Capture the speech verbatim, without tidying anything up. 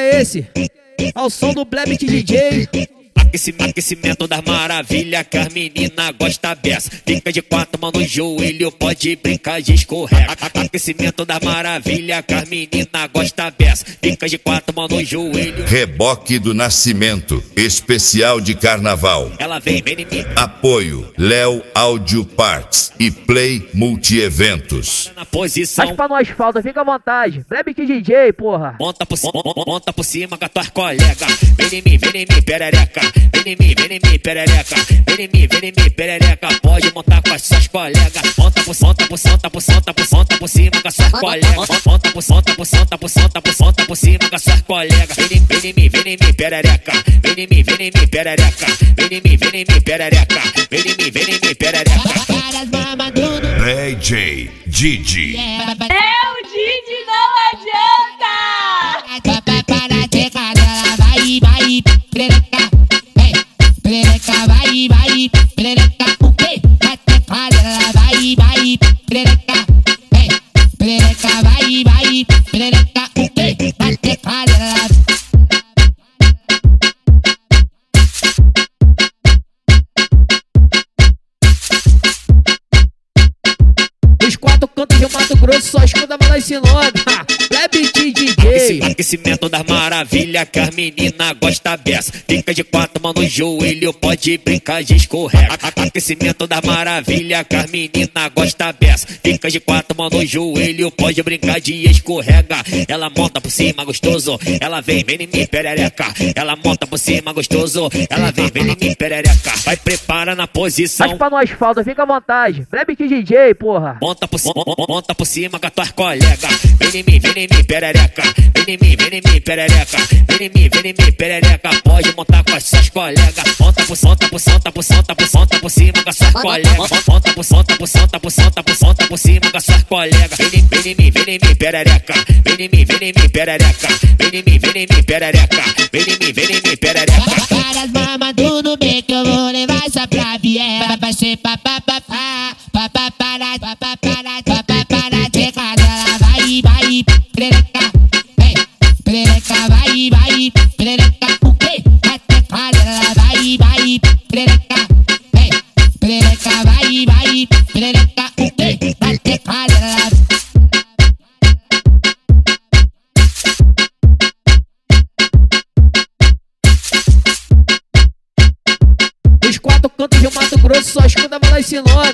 é esse? Ao som do Blebit D J. Aquecimento das maravilhas que as meninas gostam dessa. Fica de quatro mãos no joelho, pode brincar de escorrega. Aquecimento das maravilhas que as meninas gostam dessa. Fica de quatro mãos no joelho. Reboque do Nascimento, especial de carnaval. Ela vem, vem em mim. Apoio Léo Audio Parts e Play Multieventos. Na posição. Raspa no asfalto, fica à vontade. Blebit D J, porra. Monta por, monta por cima com as tuas colegas. Vem em mim, vem em mim, perereca. Vem em mim, vem em mim, perereca. Vem em mim, vem em mim, perereca. Pode montar com as suas colegas. Monta por, monta por, monta por, monta por, monta por cima com as suas colegas. Monta por, monta por, monta por, monta por, monta por cima com as suas colegas. Vem em, vem em mim, vem em mim, perereca. Vem em mim, vem em mim, perereca. Vem em mim, vem em mim, perereca. Vem em mim, vem em mim, perereca. D J Didi. É o Didi, não adianta! Para chegar ela vai, vai, perereca, vem, perereca, vai, vai, perereca, o quê? Até quando ela vai, vai, perereca, vem, perereca, vai, vai, perereca, o quê? Até quando ela Os quatro cantos do Mato Grosso só escuta falar esse nome. Blebit D J. Aquecimento das maravilhas que as meninas gostam dessa. Fica de quatro mãos no joelho, pode brincar de escorrega. Aquecimento das maravilhas que as meninas gostam dessa. Fica de quatro mãos no joelho, pode brincar de escorrega. Ela monta por cima gostoso, ela vem, vem em mim, perereca. Ela monta por cima gostoso, ela vem, vem em mim, perereca. Vai, prepara na posição. Raspa no asfalto, fica à vontade. Blebit D J, porra. Monta por, monta por cima com as tuas colegas. Vem em mim, vem em mim, perereca. Vem em mim, vem em mim, perereca. Vem em mim, vem em mim, perereca. Pode montar com as suas colegas. Monta por, monta por, monta por, monta por, monta por cima com as suas colegas. Monta por, monta por, monta por, monta por, monta por cima com as suas colegas. Vem em, vem em mim, vem em mim, perereca. Vem em mim, vem em mim, perereca. Vem em mim, vem em mim, perereca. Vem em mim, vem em mim, perereca. para as mamas tudo bem que eu vou levar essa pra vier. Vai ser papapá, papapá, papapá, papapá, chegar ela vai, vai, perereca, vem, perereca, vai, vai, perereca, o quê? Até quando ela vai, vai, perereca, vem, perereca, vai, vai, perereca, o quê? Até quando ela Os quatro cantos do Mato Grosso só escuta falar esse nome.